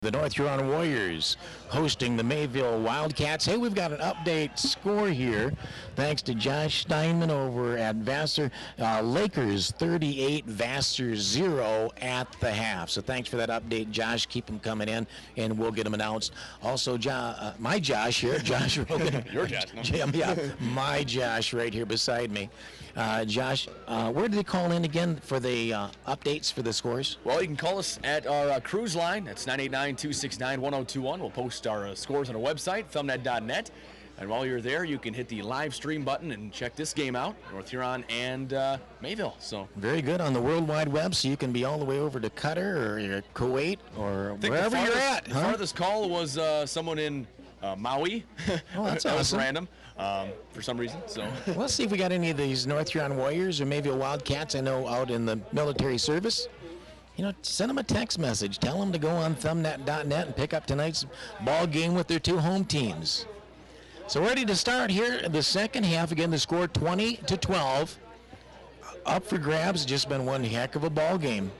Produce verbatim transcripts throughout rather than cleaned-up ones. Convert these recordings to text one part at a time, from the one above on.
The North Huron Warriors hosting the Mayville Wildcats. Hey, we've got an update score here thanks to Josh Steinman over at Vassar. Uh, Lakers thirty-eight, Vassar zero at the half. So thanks for that update, Josh. Keep them coming in, and we'll get them announced. Also, jo- uh, my Josh here, Josh Rogan. Your Josh, no? Jim, yeah, my Josh right here beside me. Uh, Josh, uh, where did they call in again for the uh, updates for the scores? Well, you can call us at our uh, cruise line. That's nine eight nine, two six nine, one oh two one. We'll post our uh, scores on our website, thumbnet dot net. And while you're there, you can hit the live stream button and check this game out, North Huron and uh, Mayville. So very good on the World Wide Web, so you can be all the way over to Qatar or Kuwait or wherever farthest, you're at. The huh? farthest call was uh, someone in uh, Maui. Oh, that's that awesome. was random um, for some reason. So let's see if we got any of these North Huron Warriors or Mayville Wildcats I know out in the military service. You know, send them a text message. Tell them to go on thumbnet dot net and pick up tonight's ball game with their two home teams. So ready to start here the second half. Again, the score twenty to twelve. Up for grabs. Just been one heck of a ball game.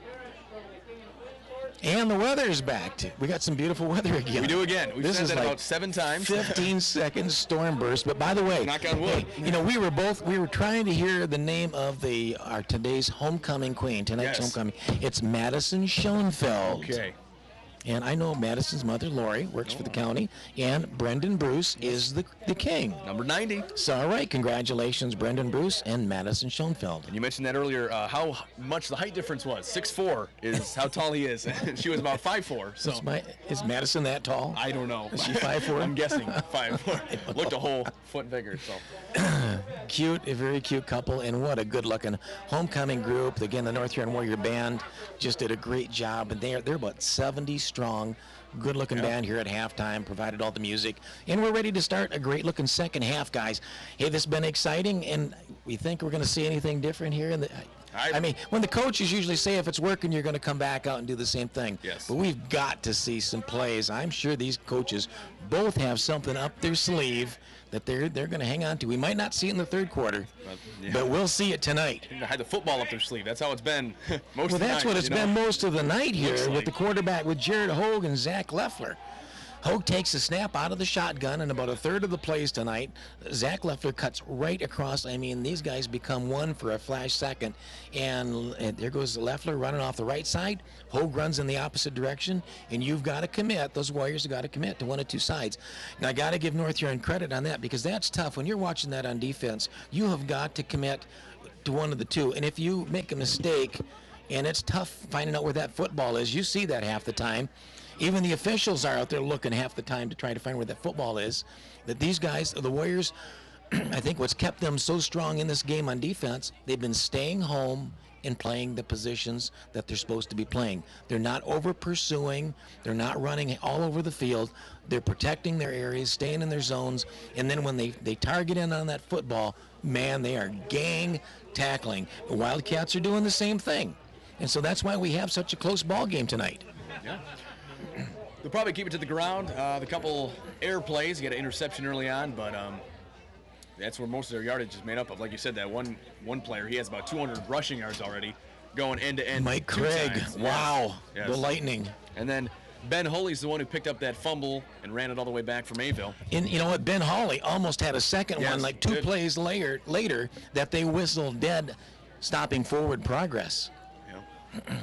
And the weather is back. Too. We got some beautiful weather again. we do again. We've this said is that like about seven times. fifteen second storm burst. But by the way, knock on wood. Hey, you know, we were both we were trying to hear the name of the our today's homecoming queen. Tonight's Yes. homecoming. It's Madison Schoenfeld. Okay. And I know Madison's mother, Lori, works for the county, and Brendan Bruce is the the king. Number ninety. So, all right, congratulations, Brendan Bruce and Madison Schoenfeld. And you mentioned that earlier, uh, how much the height difference was. six foot four is how tall he is. She was about five foot four. So Is, my, is Madison that tall? I don't know. Is she five foot four? I'm guessing five foot four. Looked a whole foot bigger. So Cute, a very cute couple, and what a good-looking homecoming group. Again, the North Huron Warrior Band just did a great job, and they're they're about seventy strong. Good-looking Yep. band here at halftime, provided all the music, and we're ready to start a great-looking second half, guys. Hey, this has been exciting, and we think we're going to see anything different here in the. I- I mean, when the coaches usually say if it's working, you're going to come back out and do the same thing. Yes. But we've got to see some plays. I'm sure these coaches both have something up their sleeve that they're they're going to hang on to. We might not see it in the third quarter, But, yeah. but we'll see it tonight. They had the football up their sleeve. That's how it's been most Well, of the that's night, what it's you know? been most of the night here Looks with like. the quarterback, with Jared Hogue and Zach Leffler. Hogue takes the snap out of the shotgun, and about a third of the plays tonight, Zach Leffler cuts right across. I mean, these guys become one for a flash second, and, and there goes Leffler running off the right side. Hogue runs in the opposite direction, and you've got to commit. Those Warriors have got to commit to one of two sides. Now, I got to give North Huron credit on that because that's tough. When you're watching that on defense, you have got to commit to one of the two, and if you make a mistake, and it's tough finding out where that football is, you see that half the time. Even the officials are out there looking half the time to try to find where that football is. That these guys, the Warriors, I think what's kept them so strong in this game on defense, they've been staying home and playing the positions that they're supposed to be playing. They're not over pursuing. They're not running all over the field. They're protecting their areas, staying in their zones, and then when they, they target in on that football, man, they are gang tackling. The Wildcats are doing the same thing. And so that's why we have such a close ball game tonight. Yeah. They'll probably keep it to the ground. Uh, the couple air plays, you got an interception early on, but um, that's where most of their yardage is made up of. Like you said, that one one player, he has about two hundred rushing yards already, going end to end. Mike two Craig, times. wow, Yes. the Lightning. And then Ben Holy's the one who picked up that fumble and ran it all the way back from Mayville. And you know what, Ben Hawley almost had a second Yes, one, like two did. plays later, later that they whistled dead, stopping forward progress. Yeah.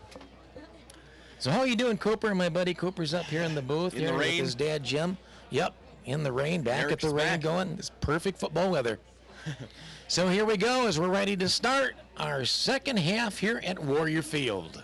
So how are you doing, Cooper? My buddy Cooper's up here in the booth In here the with rain. his dad, Jim. Yep, in the rain, back Eric's at the rain back. going. It's perfect football weather. So here we go as we're ready to start our second half here at Warrior Field.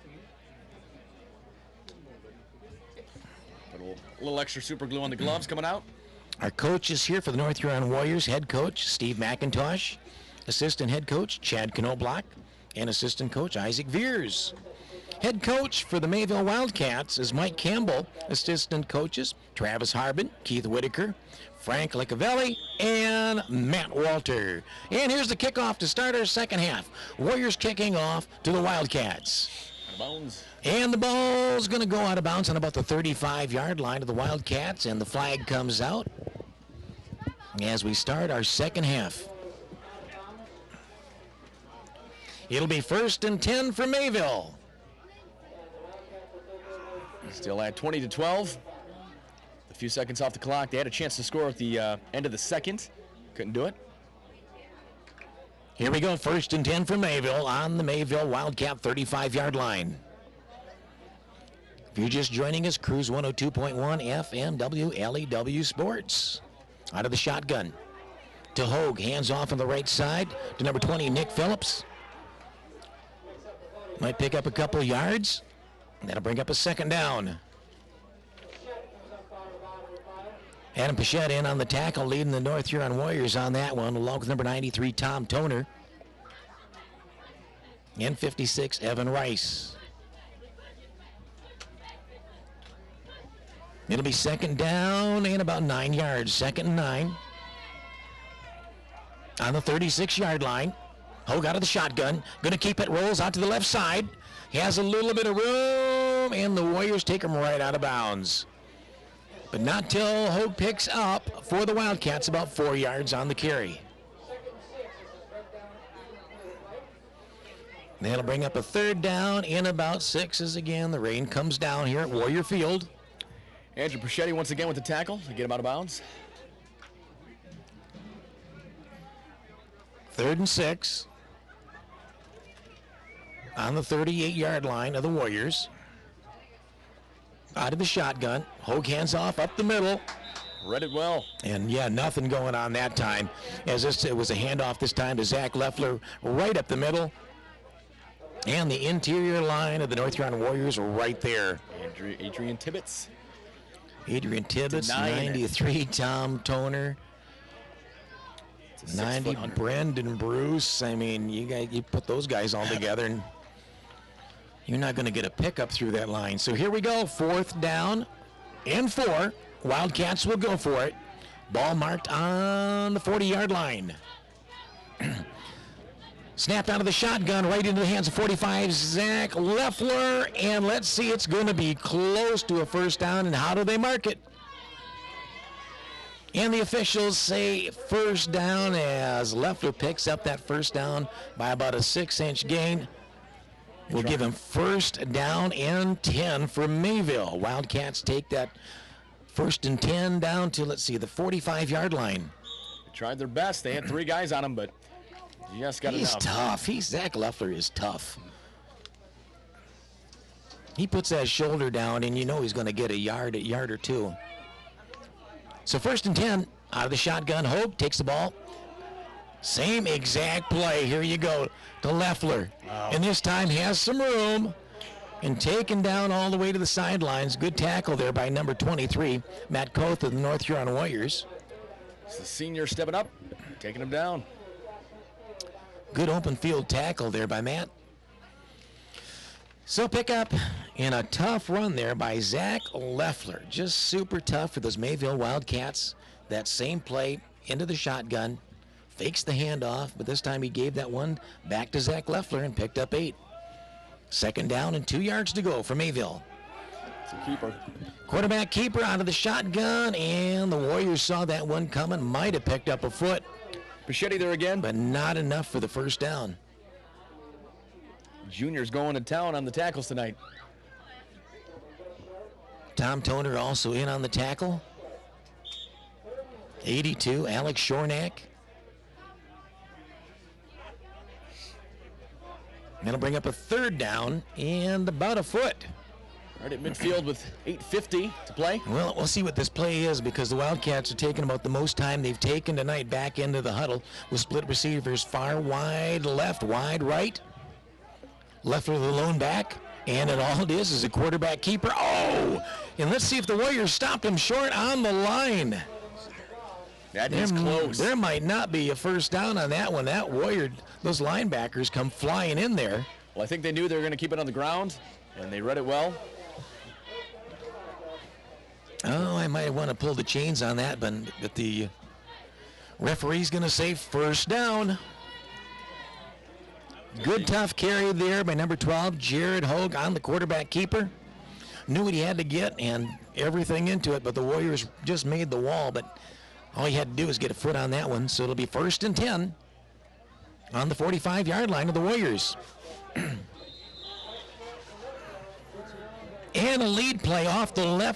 Put a little, a little extra super glue on the gloves coming out. Our coach is here for the North Huron Warriors, head coach Steve McIntosh, assistant head coach Chad Knobloch, and assistant coach Isaac Veers. Head coach for the Mayville Wildcats is Mike Campbell. Assistant coaches Travis Harbin, Keith Whitaker, Frank Licavelli, and Matt Walter. And here's the kickoff to start our second half. Warriors kicking off to the Wildcats. Out of bounds. And the ball's going to go out of bounds on about the thirty-five-yard line of the Wildcats, and the flag comes out as we start our second half. It'll be first and ten for Mayville. Still at twenty to twelve. A few seconds off the clock. They had a chance to score at the uh, end of the second. Couldn't do it. Here we go, first and ten for Mayville on the Mayville Wildcat thirty-five-yard line. If you're just joining us, Cruise one oh two point one F M W L E W Sports. Out of the shotgun to Hogue, hands off on the right side to number twenty, Nick Phillips. Might pick up a couple yards. That'll bring up a second down. Adam Pichette in on the tackle, leading the North Huron Warriors on that one, along with number ninety-three, Tom Toner. And fifty-six, Evan Rice. It'll be second down and about nine yards. Second and nine. On the thirty-six-yard line. Hogue out of the shotgun. Going to keep it. Rolls out to the left side. He has a little bit of room, and the Warriors take him right out of bounds. But not till Hogue picks up for the Wildcats about four yards on the carry. That'll bring up a third down in about six as again the rain comes down here at Warrior Field. Andrew Pichetti once again with the tackle to get him out of bounds. Third and six on the thirty-eight-yard line of the Warriors. Out of the shotgun. Hogue hands off up the middle. Read it well. And yeah, nothing going on that time. As this, it was a handoff this time to Zach Leffler right up the middle. And the interior line of the North Huron Warriors right there. Andrew, Adrian Tibbetts. Adrian Tibbetts, ninety-three, Tom Toner. ninety, Brendan Bruce. I mean, you guys, you put those guys all together, and you're not going to get a pickup through that line. So here we go, fourth down and four. Wildcats will go for it. Ball marked on the forty-yard line. Snapped out of the shotgun right into the hands of forty-five, Zach Leffler. And let's see, it's going to be close to a first down. And how do they mark it? And the officials say first down as Leffler picks up that first down by about a six-inch gain. We'll give him first down and ten for Mayville. Wildcats take that first and ten down to, let's see, the forty-five-yard line. They tried their best. They had three guys on him, but you just got He's enough. tough. He's Zach Leffler is tough. He puts that shoulder down, and you know he's going to get a yard, a yard or two. So first and ten, out of the shotgun, Hogue takes the ball. Same exact play. Here you go to Leffler. Wow. And this time he has some room and taken down all the way to the sidelines. Good tackle there by number twenty-three, Matt Koth of the North Huron Warriors. It's the senior stepping up, taking him down. Good open field tackle there by Matt. So pick up in a tough run there by Zach Leffler. Just super tough for those Mayville Wildcats. That same play into the shotgun. Fakes the handoff, but this time he gave that one back to Zach Leffler and picked up eight. Second down and two yards to go for Mayville. It's a keeper. Quarterback keeper out of the shotgun, and the Warriors saw that one coming. Might have picked up a foot. Pichetti there again. But not enough for the first down. Junior's going to town on the tackles tonight. Tom Toner also in on the tackle. eighty-two, Alex Shornack. That'll bring up a third down and about a foot. Right at midfield with eight fifty to play. Well, we'll see what this play is because the Wildcats are taking about the most time they've taken tonight back into the huddle with split receivers far wide left, wide right. Leffler the lone back, and it all it is is a quarterback keeper. Oh! And let's see if the Warriors stopped him short on the line. That is there, close. There might not be a first down on that one. That Warrior, those linebackers come flying in there. Well, I think they knew they were going to keep it on the ground, and they read it well. Oh, I might want to pull the chains on that, but, but the referee's going to say first down. Good tough carry there by number twelve, Jared Hogue on the quarterback keeper. Knew what he had to get and everything into it, but the Warriors just made the wall, but all he had to do was get a foot on that one, so it'll be first and ten on the forty-five-yard line of the Warriors. and a lead play off the left